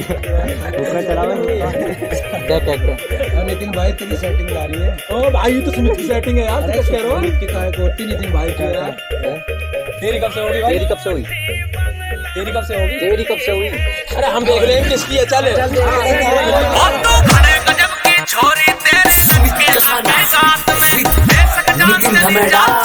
ऊपर चढ़ावा देख देख। नितिन भाई तेरी सेटिंग आ रही है। ओ भाई ये तो सुमित की सेटिंग है यार, क्या कह रहे हो? की काय को होती नितिन भाई की यार। तेरी कब से होगी भाई? तेरी कब से हुई? तेरी कब से होगी? तेरी कब से हुई? अरे हम देख रहे हैं किसकी है, चल छोरी तेरे के साथ में दे सकता